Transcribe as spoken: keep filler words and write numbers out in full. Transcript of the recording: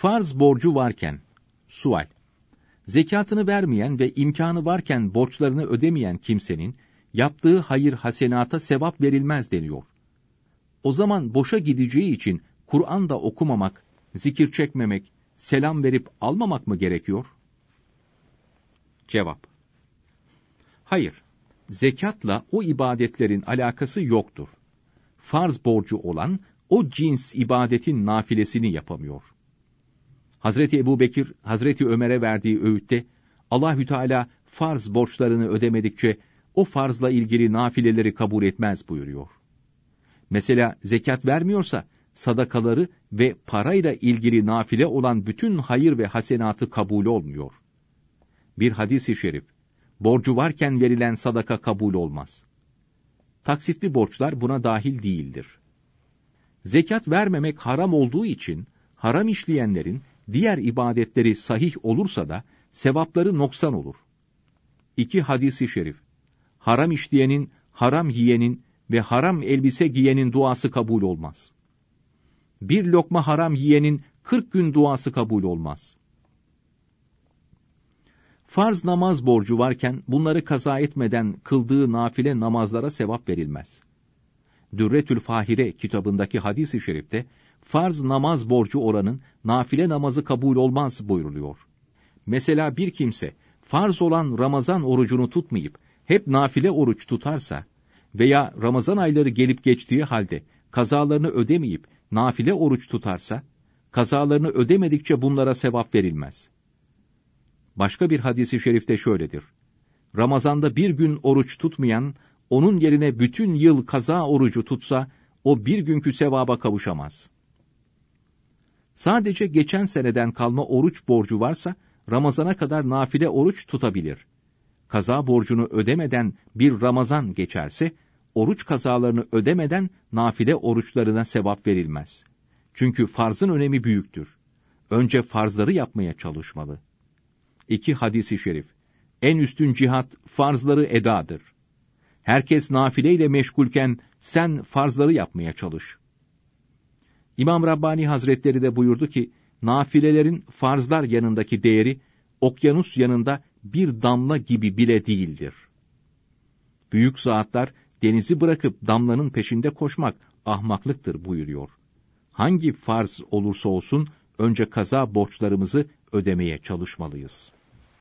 Farz borcu varken, sual, zekatını vermeyen ve imkanı varken borçlarını ödemeyen kimsenin, yaptığı hayır hasenata sevap verilmez deniyor. O zaman boşa gideceği için Kur'an'da okumamak, zikir çekmemek, selam verip almamak mı gerekiyor? Cevap: hayır, zekatla o ibadetlerin alakası yoktur. Farz borcu olan, o cins ibadetin nafilesini yapamıyor. Hazreti Ebubekir, Hazreti Ömer'e verdiği öğütte, Allahü Teala farz borçlarını ödemedikçe, o farzla ilgili nafileleri kabul etmez buyuruyor. Mesela zekat vermiyorsa, sadakaları ve parayla ilgili nafile olan bütün hayır ve hasenatı kabul olmuyor. Bir hadis-i şerif, borcu varken verilen sadaka kabul olmaz. Taksitli borçlar buna dahil değildir. Zekat vermemek haram olduğu için, haram işleyenlerin diğer ibadetleri sahih olursa da, sevapları noksan olur. İki hadis-i şerif, haram işleyenin, haram yiyenin ve haram elbise giyenin duası kabul olmaz. Bir lokma haram yiyenin kırk gün duası kabul olmaz. Farz namaz borcu varken bunları kaza etmeden kıldığı nafile namazlara sevap verilmez. Dürretül Fahire kitabındaki hadis-i şerifte, farz namaz borcu olanın nafile namazı kabul olmaz buyruluyor. Mesela bir kimse, farz olan Ramazan orucunu tutmayıp, hep nafile oruç tutarsa veya Ramazan ayları gelip geçtiği halde kazalarını ödemeyip nafile oruç tutarsa, kazalarını ödemedikçe bunlara sevap verilmez. Başka bir hadis-i şerifte şöyledir: Ramazanda bir gün oruç tutmayan, onun yerine bütün yıl kaza orucu tutsa, o bir günkü sevaba kavuşamaz. Sadece geçen seneden kalma oruç borcu varsa, Ramazana kadar nafile oruç tutabilir. Kaza borcunu ödemeden bir Ramazan geçerse, oruç kazalarını ödemeden nafile oruçlarına sevap verilmez. Çünkü farzın önemi büyüktür. Önce farzları yapmaya çalışmalı. İki hadis-i şerif, en üstün cihat farzları edadır. Herkes nafileyle meşgulken sen farzları yapmaya çalış. İmam Rabbani Hazretleri de buyurdu ki, nafilelerin farzlar yanındaki değeri, okyanus yanında bir damla gibi bile değildir. Büyük zatlar, denizi bırakıp damlanın peşinde koşmak ahmaklıktır buyuruyor. Hangi farz olursa olsun, önce kaza borçlarımızı ödemeye çalışmalıyız.